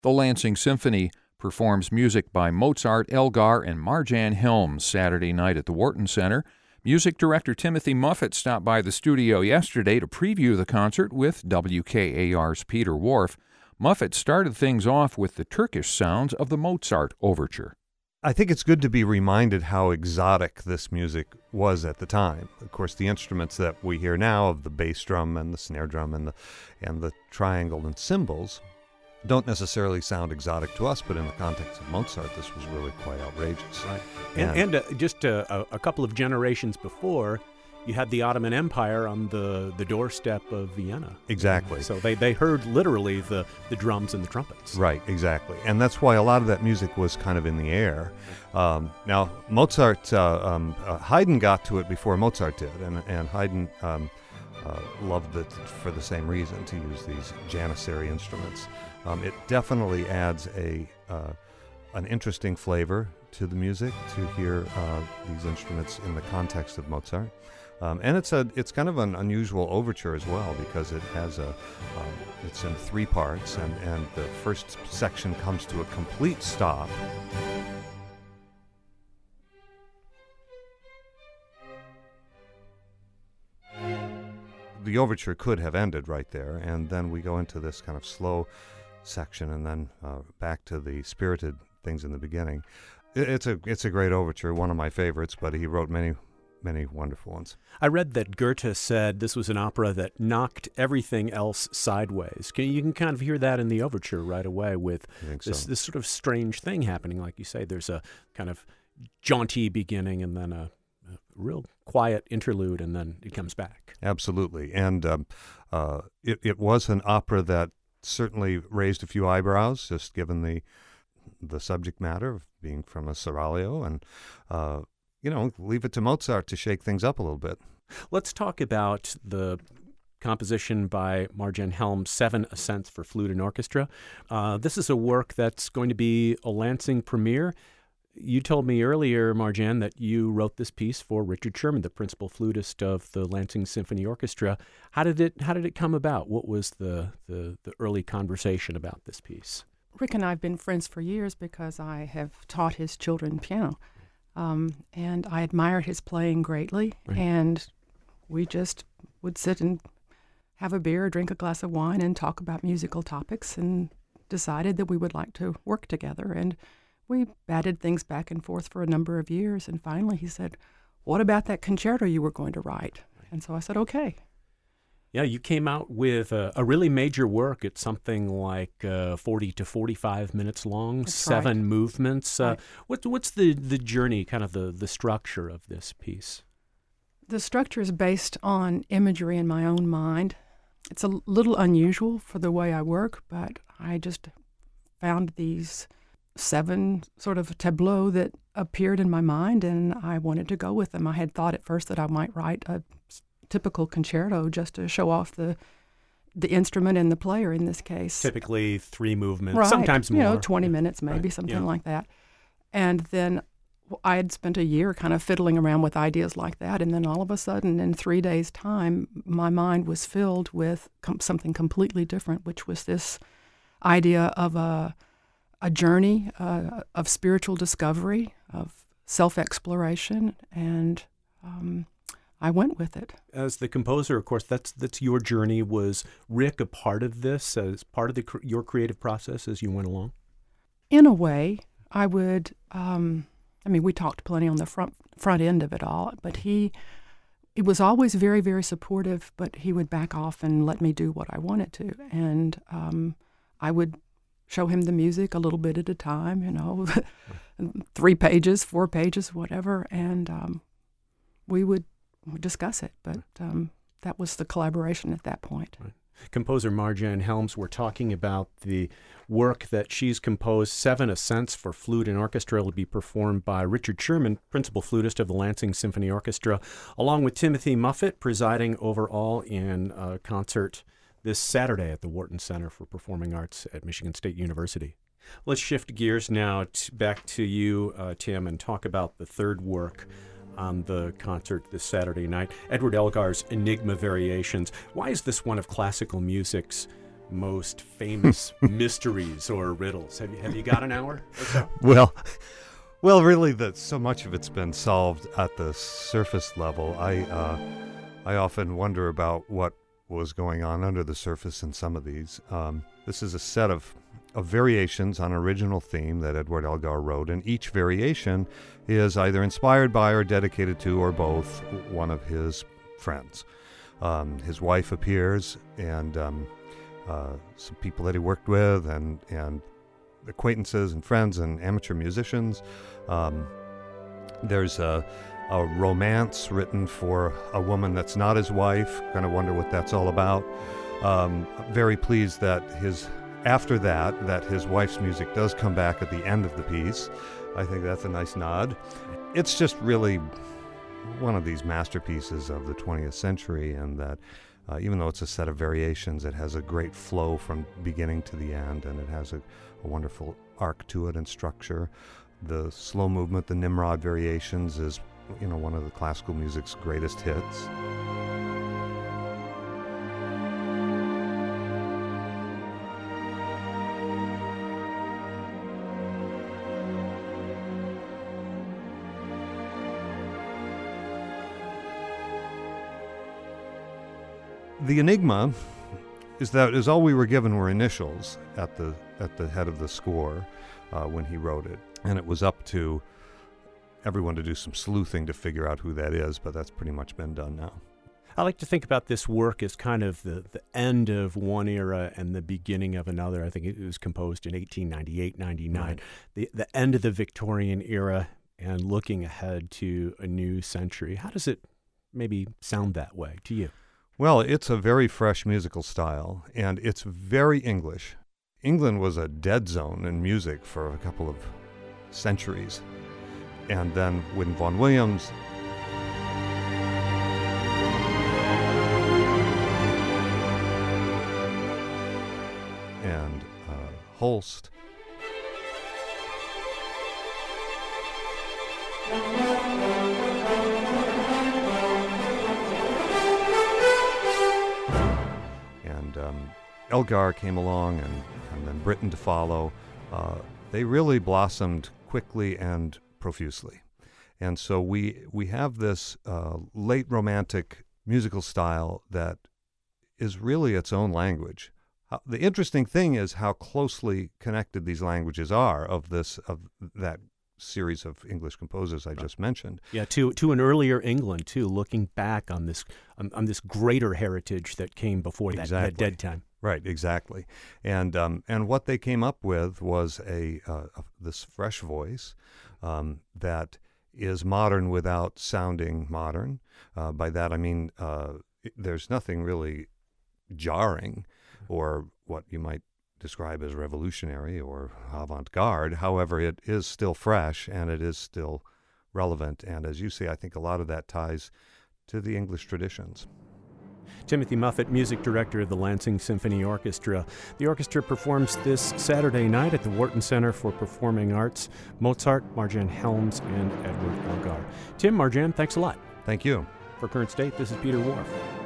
The Lansing Symphony performs music by Mozart, Elgar, and Marjan Helms Saturday night at the Wharton Center. Music director Timothy Muffett stopped by the studio yesterday to preview the concert with WKAR's Peter Wharf. Muffett started things off with the Turkish sounds of the Mozart Overture. I think it's good to be reminded how exotic this music was at the time. Of course, the instruments that we hear now of the bass drum and the snare drum and the triangle and cymbals don't necessarily sound exotic to us, but in the context of Mozart, this was really quite outrageous. Right. And just a couple of generations before, you had the Ottoman Empire on the doorstep of Vienna. Exactly. So they heard literally the drums and the trumpets. Right, exactly. And that's why a lot of that music was kind of in the air. Now, Mozart, Haydn got to it before Mozart did, and Haydn loved it for the same reason, to use these Janissary instruments. It definitely adds an interesting flavor to the music to hear these instruments in the context of Mozart. And it's kind of an unusual overture as well, because it has it's in 3 parts, and the first section comes to a complete stop. The overture could have ended right there, and then we go into this kind of slow section, and then back to the spirited things in the beginning. It's a great overture, one of my favorites, but he wrote many wonderful ones. I read that Goethe said this was an opera that knocked everything else sideways. You can kind of hear that in the overture right away with this sort of strange thing happening. Like you say, there's a kind of jaunty beginning and then a real quiet interlude, and then it comes back. Absolutely. And it was an opera that certainly raised a few eyebrows, just given the subject matter of being from a seraglio, and leave it to Mozart to shake things up a little bit. Let's talk about the composition by Marjan Helms, 7 Ascents for Flute and Orchestra. This is a work that's going to be a Lansing premiere. You told me earlier, Marjan, that you wrote this piece for Richard Sherman, the principal flutist of the Lansing Symphony Orchestra. How did it come about? What was the early conversation about this piece? Rick and I have been friends for years because I have taught his children piano. And I admired his playing greatly, right. And we just would sit and have a beer, drink a glass of wine, and talk about musical topics, and decided that we would like to work together. And we batted things back and forth for a number of years, and finally he said, "What about that concerto you were going to write?" And so I said, "Okay." Yeah, you came out with a really major work. It's something like 40 to 45 minutes long, That's 7 right. movements. Right. What's the journey, kind of the structure of this piece? The structure is based on imagery in my own mind. It's a little unusual for the way I work, but I just found these 7 sort of tableaux that appeared in my mind, and I wanted to go with them. I had thought at first that I might write a typical concerto just to show off the instrument and the player in this case. Typically 3 movements, right. Sometimes more. 20 minutes maybe, right. something like that. And then I had spent a year kind of fiddling around with ideas like that, and then all of a sudden in 3 days' time, my mind was filled with something completely different, which was this idea of a journey of spiritual discovery, of self-exploration, and I went with it. As the composer, of course, that's your journey. Was Rick a part of this, as part of your creative process as you went along? In a way, I would. We talked plenty on the front end of it all, but he was always very, very supportive. But he would back off and let me do what I wanted to, and I would show him the music a little bit at a time. 3 pages, 4 pages, whatever, and we would discuss it, but that was the collaboration at that point. Right. Composer Marjan Helms, we're talking about the work that she's composed, 7 Ascents for Flute and Orchestra. Will be performed by Richard Sherman, principal flutist of the Lansing Symphony Orchestra, along with Timothy Muffett, presiding over all in a concert this Saturday at the Wharton Center for Performing Arts at Michigan State University. Let's shift gears now back to you, Tim, and talk about the third work on the concert this Saturday night, Edward Elgar's Enigma Variations. Why is this one of classical music's most famous mysteries or riddles? Have you got an hour or so? Well, really, so much of it's been solved at the surface level. I often wonder about what was going on under the surface in some of these. This is a set of variations on an original theme that Edward Elgar wrote, and each variation is either inspired by or dedicated to, or both, one of his friends. His wife appears, and some people that he worked with, and acquaintances and friends and amateur musicians. There's a romance written for a woman that's not his wife. Kind of wonder what that's all about. Very pleased that after that his wife's music does come back at the end of the piece. I think that's a nice nod. It's just really one of these masterpieces of the 20th century, and that even though it's a set of variations, it has a great flow from beginning to the end, and it has a wonderful arc to it and structure. The slow movement, the Nimrod variations, is one of the classical music's greatest hits. The enigma is all we were given were initials at the head of the score when he wrote it, and it was up to everyone to do some sleuthing to figure out who that is, but that's pretty much been done now. I like to think about this work as kind of the end of one era and the beginning of another. I think it was composed in 1898-99. Right. The end of the Victorian era and looking ahead to a new century. How does it maybe sound that way to you? Well, it's a very fresh musical style, and it's very English. England was a dead zone in music for a couple of centuries. And then when Vaughan Williams and Holst and Elgar came along, and then Britten to follow, they really blossomed quickly and profusely. And so we have this late Romantic musical style that is really its own language. The interesting thing is how closely connected these languages are of that series of English composers I just mentioned. Yeah, to an earlier England too, looking back on this greater heritage that came before that dead time. Right, exactly. And what they came up with was this fresh voice that is modern without sounding modern. By that I mean there's nothing really jarring or what you might describe as revolutionary or avant-garde. However, it is still fresh and it is still relevant. And as you say, I think a lot of that ties to the English traditions. Timothy Muffett, music director of the Lansing Symphony Orchestra. The orchestra performs this Saturday night at the Wharton Center for Performing Arts. Mozart, Marjane Helms, and Edward Elgar. Tim, Marjane, thanks a lot. Thank you. For Current State, this is Peter Whorf.